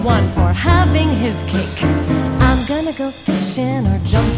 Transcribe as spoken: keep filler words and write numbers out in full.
one for having his cake. I'm gonna go fishing or jump